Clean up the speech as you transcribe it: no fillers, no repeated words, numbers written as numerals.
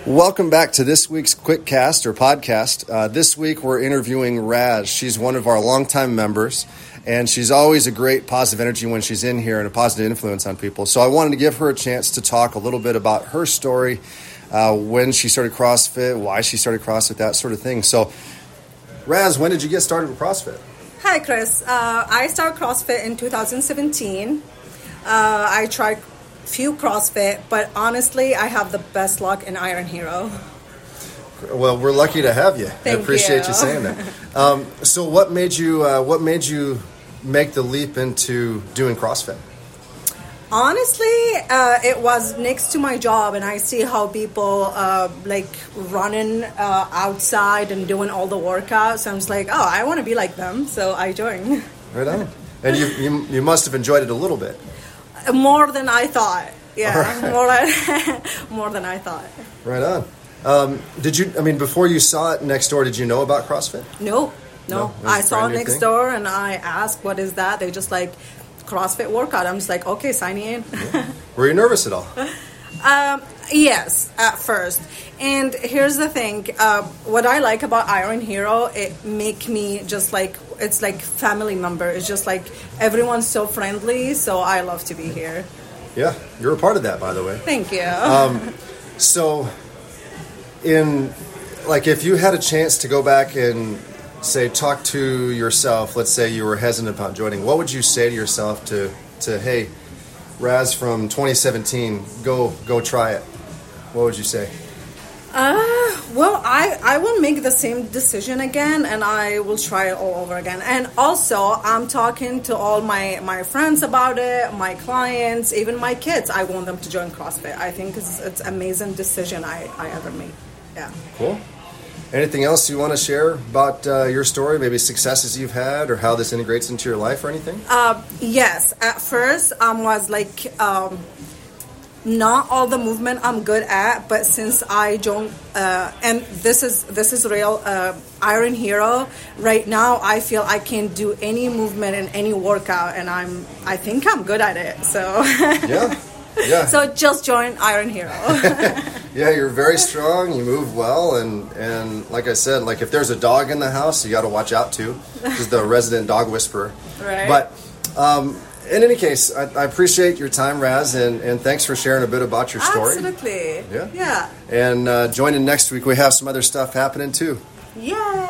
Welcome back to this week's Quickcast or podcast. This week we're interviewing Raz. She's one of our longtime members, and she's always a great positive energy when she's in here and a positive influence on people. So I wanted to give her a chance to talk a little bit about her story, when she started CrossFit, why she started CrossFit, that sort of thing. So, Raz, when did you get started with CrossFit? Hi, Chris. I started CrossFit in 2017. I tried few CrossFit, but honestly, I have the best luck in Iron Hero. Well, we're lucky to have you. Thank I appreciate you saying that. So, what made you make the leap into doing CrossFit? Honestly, it was next to my job, and I see how people running outside and doing all the workouts. I was like, oh, I want to be like them, so I joined. Right on. And you must have enjoyed it a little bit. More than I thought. Yeah, right. more than I thought. Right on. Before you saw it next door, did you know about CrossFit? No. I saw it next door, and I asked, what is that? They just like, CrossFit workout. I'm just like, okay, sign me in. Yeah. Were you nervous at all? Yes, at first. And here's the thing. What I like about Iron Hero, it make me just like, it's like family member. It's just like everyone's so friendly, so I love to be here. Yeah, you're a part of that, by the way. Thank you. So, if you had a chance to go back and say, talk to yourself, let's say you were hesitant about joining, what would you say to yourself to hey, Raz from 2017, go try it? What would you say? Well, I will make the same decision again, and I will try it all over again. And also, I'm talking to all my friends about it, my clients, even my kids. I want them to join CrossFit. I think it's an amazing decision I ever made. Yeah. Cool. Anything else you want to share about your story, maybe successes you've had or how this integrates into your life or anything? Yes. At first, I was like, not all the movement I'm good at, but since I joined, and this is real, Iron Hero, right now I feel I can do any movement in any workout, and I think I'm good at it. So yeah. So just join Iron Hero. Yeah, you're very strong. You move well, and like I said, like if there's a dog in the house, you got to watch out too. This is the resident dog whisperer. Right. But in any case, I appreciate your time, Raz, and thanks for sharing a bit about your story. Absolutely. Yeah. And join in next week. We have some other stuff happening too. Yeah.